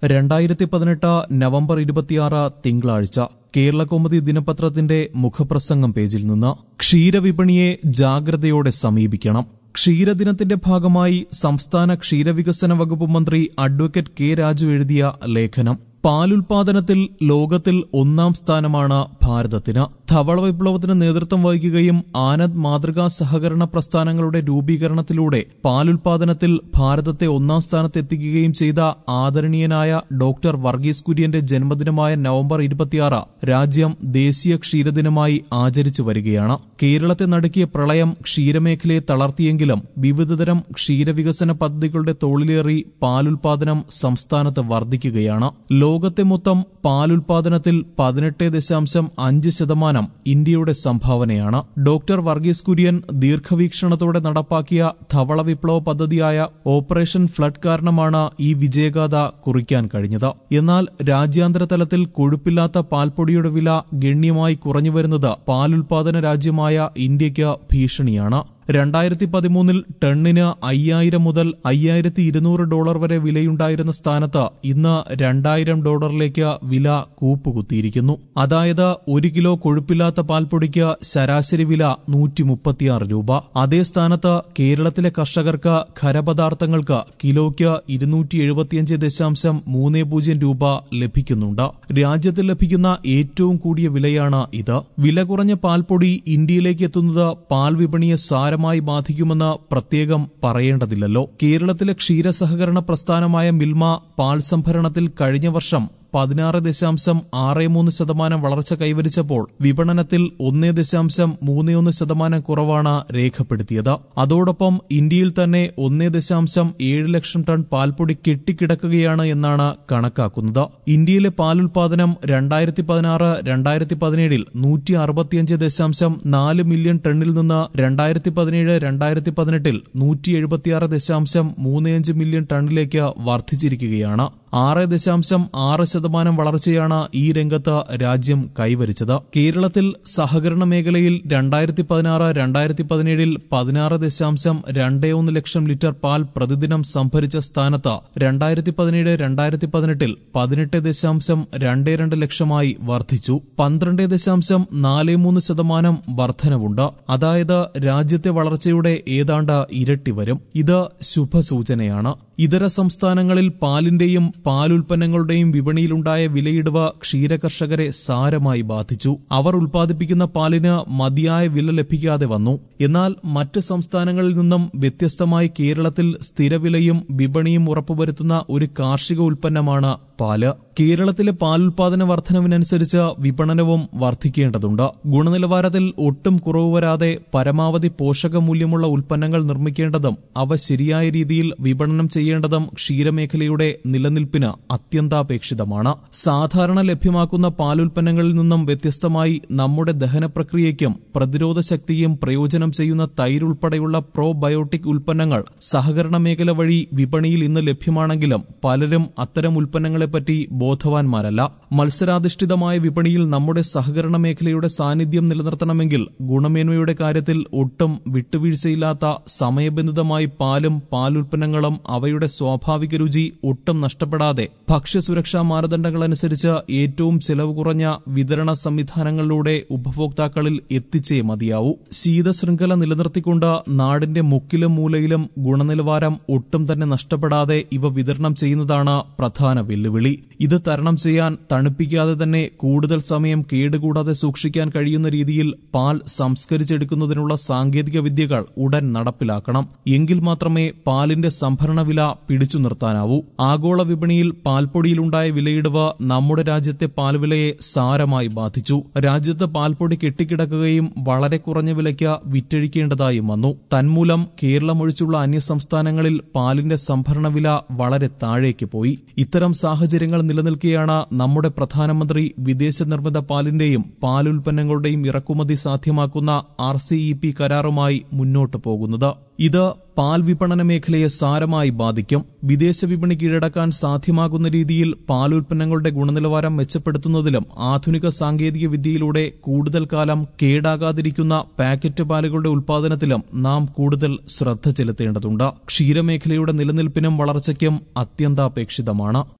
2018 November 26 തിങ്കളാഴ്ച കേരളകൗമുദി ദിനപത്രത്തിന്റെ മുഖപ്രസംഗം പേജിൽ നിന്ന് ക്ഷീരവിപണിയെ ജാഗ്രതയോടെ സമീപിക്കണം. ക്ഷീരദിനത്തിന്റെ ഭാഗമായി സംസ്ഥാന ക്ഷീരവികസന വകുപ്പ് മന്ത്രി അഡ്വക്കേറ്റ് കെ രാജു എഴുതിയ ലേഖനം. പാലുൽപാദനത്തിൽ ലോകത്തിൽ 1ാം സ്ഥാനമാണ് ഭാരതത്തിന്. ധവള വിപ്ലവത്തിന് നേതൃത്വം വഹിക്കുകയും ആനന്ദ് മാതൃകാ സഹകരണ പ്രസ്ഥാനങ്ങളുടെ രൂപീകരണത്തിലൂടെ പാലുൽപാദനത്തിൽ ഭാരതത്തെ 1ാം സ്ഥാനത്തെത്തിക്കുകയും ചെയ്ത ആദരണീയനായ ഡോക്ടർ വർഗീസ് കുര്യന്റെ ജന്മദിനമായ നവംബർ 26 രാജ്യം ദേശീയ ക്ഷീരദിനമായി ആചരിച്ചു വരികയാണ്. കേരളത്തെ നടുക്കിയ പ്രളയം ക്ഷീരമേഖലയെ തളർത്തിയെങ്കിലും വിവിധതരം ക്ഷീരവികസന പദ്ധതികളുടെ തോളിലേറി പാലുൽപാദനം സംസ്ഥാനത്ത് വർദ്ധിക്കുകയാണ്. ലോകത്തെ മൊത്തം പാലുൽപാദനത്തിൽ 18.5% ഇന്ത്യയുടെ സംഭാവനയാണ്. ഡോക്ടർ വർഗീസ് കുര്യൻ ദീർഘവീക്ഷണത്തോടെ നടപ്പാക്കിയ ധവള വിപ്ലവ പദ്ധതിയായ ഓപ്പറേഷൻ ഫ്ലഡ് കാരണമാണ് ഈ വിജയഗാഥ കുറിക്കാൻ കഴിഞ്ഞത്. എന്നാൽ രാജ്യാന്തര തലത്തിൽ കൊഴുപ്പില്ലാത്ത പാൽപ്പൊടിയുടെ വില ഗണ്യമായി കുറഞ്ഞുവരുന്നത് പാലുൽപാദന രാജ്യമായ ഇന്ത്യയ്ക്ക് ഭീഷണിയാണ്. 2013 ടണ്ണിന് 5000 മുതൽ $5200 വരെ വിലയുണ്ടായിരുന്ന സ്ഥാനത്ത് ഇന്ന് $2000 വില കൂപ്പുകുത്തിയിരിക്കുന്നു. അതായത് 1 കിലോ കൊഴുപ്പില്ലാത്ത പാൽപ്പൊടിക്ക് ശരാശരി വില $136. അതേ സ്ഥാനത്ത് കേരളത്തിലെ കർഷകർക്ക് ഖരപദാർത്ഥങ്ങൾക്ക് കിലോയ്ക്ക് $275.30 ലഭിക്കുന്നുണ്ട്. രാജ്യത്ത് ലഭിക്കുന്ന ഏറ്റവും കൂടിയ വിലയാണ് ഇത്. വില കുറഞ്ഞ പാൽപ്പൊടി ഇന്ത്യയിലേക്ക് എത്തുന്നത് പാൽ വിപണിയെ സാരമായി ബാധിക്കുമെന്ന് പ്രത്യേകം പറയേണ്ടതില്ലല്ലോ. കേരളത്തിലെ ക്ഷീരസഹകരണ പ്രസ്ഥാനമായ മിൽമ പാൽ സംഭരണത്തിൽ കഴിഞ്ഞ വർഷം 16.63% വളർച്ച കൈവരിച്ചപ്പോൾ വിപണനത്തിൽ 1.31% കുറവാണ് രേഖപ്പെടുത്തിയത്. അതോടൊപ്പം ഇന്ത്യയിൽ തന്നെ 1.7 ലക്ഷം ടൺ പാൽപ്പൊടി കെട്ടിക്കിടക്കുകയാണ് എന്നാണ് കണക്കാക്കുന്നത്. ഇന്ത്യയിലെ പാലുൽപാദനം 2016-2017 165.4 മില്യൺ ടണ്ണിൽ നിന്ന് 2017-2018 176.35 മില്യൺ ടണ്ണിലേക്ക് വർദ്ധിച്ചിരിക്കുകയാണ്. 6.6% വളർച്ചയാണ് ഈ രംഗത്ത് രാജ്യം കൈവരിച്ചത്. കേരളത്തിൽ സഹകരണ മേഖലയിൽ 2016-2017 16.21 ലക്ഷം ലിറ്റർ പാൽ പ്രതിദിനം സംഭരിച്ച സ്ഥാനത്ത് 2017-2018 18.22 ലക്ഷമായി വർദ്ധിച്ചു. 12.43% വർധനവുണ്ട്. അതായത് രാജ്യത്തെ വളർച്ചയുടെ ഏതാണ്ട് ഇരട്ടി വരും. ഇത് ശുഭസൂചനയാണ്. ഇതര സംസ്ഥാനങ്ങളിൽ പാലിന്റെയും പാലുൽപ്പന്നങ്ങളുടെയും വിപണിയിലുണ്ടായ വിലയിടിവ് ക്ഷീരകർഷകരെ സാരമായി ബാധിച്ചു. അവർ ഉൽപ്പാദിപ്പിക്കുന്ന പാലിന് മതിയായ വില ലഭിക്കാതെ വന്നു. എന്നാൽ മറ്റ് സംസ്ഥാനങ്ങളിൽ നിന്നും വ്യത്യസ്തമായി കേരളത്തിൽ സ്ഥിരവിലയും വിപണിയും ഉറപ്പുവരുത്തുന്ന ഒരു കാർഷിക ഉൽപ്പന്നമാണ് പാല്. കേരളത്തിലെ പാലുൽപാദന വർധനവിനനുസരിച്ച് വിപണനവും വർദ്ധിക്കേണ്ടതുണ്ട്. ഗുണനിലവാരത്തിൽ ഒട്ടും കുറവ് വരാതെ പരമാവധി പോഷകമൂല്യമുള്ള ഉൽപ്പന്നങ്ങൾ നിർമ്മിക്കേണ്ടതും അവ ശരിയായ രീതിയിൽ വിപണനം ചെയ്യേണ്ടതും ക്ഷീരമേഖലയുടെ നിലനിൽപ്പിന് അത്യന്താപേക്ഷിതമാണ്. സാധാരണ ലഭ്യമാക്കുന്ന പാലുൽപ്പന്നങ്ങളിൽ നിന്നും വ്യത്യസ്തമായി നമ്മുടെ ദഹന പ്രക്രിയയ്ക്കും പ്രതിരോധ ശക്തിയും പ്രയോജനം ചെയ്യുന്ന തൈരുൾപ്പെടെയുള്ള പ്രോബയോട്ടിക് ഉൽപ്പന്നങ്ങൾ സഹകരണ മേഖല വഴി വിപണിയിൽ ഇന്ന് ലഭ്യമാണെങ്കിലും പലരും അത്തരം ഉൽപ്പന്നങ്ങളെപ്പറ്റി ബോധവാന്മാരല്ല. മത്സരാധിഷ്ഠിതമായ വിപണിയിൽ നമ്മുടെ സഹകരണ മേഖലയുടെ സാന്നിധ്യം നിലനിർത്തണമെങ്കിൽ ഗുണമേന്മയുടെ കാര്യത്തിൽ ഒട്ടും വിട്ടുവീഴ്ചയില്ലാത്ത സമയബന്ധിതമായി പാലും പാലുൽപ്പന്നങ്ങളും അവയുടെ സ്വാഭാവിക രുചി ഒട്ടും നഷ്ടപ്പെടാതെ ഭക്ഷ്യസുരക്ഷാ മാനദണ്ഡങ്ങളനുസരിച്ച് ഏറ്റവും ചെലവ് കുറഞ്ഞ വിതരണ സംവിധാനങ്ങളിലൂടെ ഉപഭോക്താക്കളിൽ എത്തിച്ചേ മതിയാവൂ. ശീതശൃംഖല നിലനിർത്തിക്കൊണ്ട് നാടിന്റെ മുക്കിലും മൂലയിലും ഗുണനിലവാരം ഒട്ടും തന്നെ നഷ്ടപ്പെടാതെ ഇവ വിതരണം ചെയ്യുന്നതാണ് പ്രധാന വെല്ലുവിളി. ഇത് തരണം ചെയ്യാൻ തണുപ്പിക്കാതെ തന്നെ കൂടുതൽ സമയം കേടുകൂടാതെ സൂക്ഷിക്കാൻ കഴിയുന്ന രീതിയിൽ പാൽ സംസ്കരിച്ചെടുക്കുന്നതിനുള്ള സാങ്കേതിക വിദ്യകൾ ഉടൻ നടപ്പിലാക്കണം. എങ്കിൽ മാത്രമേ പാലിന്റെ സംഭരണ വില പിടിച്ചു നിർത്താനാവൂ. ആഗോള വിപണിയിൽ പാൽപ്പൊടിയിലുണ്ടായ വിലയിടിവ് നമ്മുടെ രാജ്യത്തെ പാൽവിലയെ സാരമായി ബാധിച്ചു. രാജ്യത്ത് പാൽപ്പൊടി കെട്ടിക്കിടക്കുകയും വളരെ കുറഞ്ഞ വിലയ്ക്ക് വിറ്റഴിക്കേണ്ടതായും വന്നു. തന്മൂലം കേരളമൊഴിച്ചുള്ള അന്യസംസ്ഥാനങ്ങളിൽ പാലിന്റെ സംഭരണ വില വളരെ താഴേക്ക് പോയി. ഇത്തരം സാഹചര്യങ്ങൾ നിലനിൽക്കെയാണ് നമ്മുടെ പ്രധാനമന്ത്രി വിദേശ നിർമ്മിത പാലിന്റെയും പാലുൽപ്പന്നങ്ങളുടെയും ഇറക്കുമതി സാധ്യമാക്കുന്ന RCEP കരാറുമായി മുന്നോട്ടു പോകുന്നത്. ഇത് പാൽ വിപണന മേഖലയെ സാരമായി ബാധിക്കും. വിദേശ വിപണി കീഴടക്കാൻ സാധ്യമാകുന്ന രീതിയിൽ പാലുൽപ്പന്നങ്ങളുടെ ഗുണനിലവാരം മെച്ചപ്പെടുത്തുന്നതിലും ആധുനിക സാങ്കേതിക വിദ്യയിലൂടെ കൂടുതൽ കാലം കേടാകാതിരിക്കുന്ന പാക്കറ്റ് പാലുകളുടെ ഉൽപാദനത്തിലും നാം കൂടുതൽ ശ്രദ്ധ ചെലുത്തേണ്ടതുണ്ട്. ക്ഷീരമേഖലയുടെ നിലനിൽപ്പിനും വളർച്ചയ്ക്കും അത്യന്താപേക്ഷിതമാണ്.